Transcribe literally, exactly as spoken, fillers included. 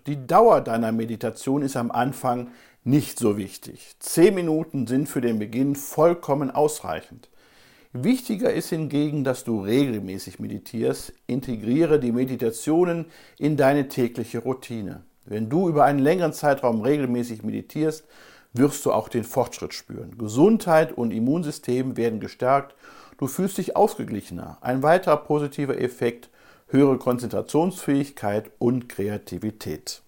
die Dauer deiner Meditation ist am Anfang nicht so wichtig. Zehn Minuten sind für den Beginn vollkommen ausreichend. Wichtiger ist hingegen, dass du regelmäßig meditierst. Integriere die Meditationen in deine tägliche Routine. Wenn du über einen längeren Zeitraum regelmäßig meditierst, wirst du auch den Fortschritt spüren. Gesundheit und Immunsystem werden gestärkt. Du fühlst dich ausgeglichener. Ein weiterer positiver Effekt: höhere Konzentrationsfähigkeit und Kreativität.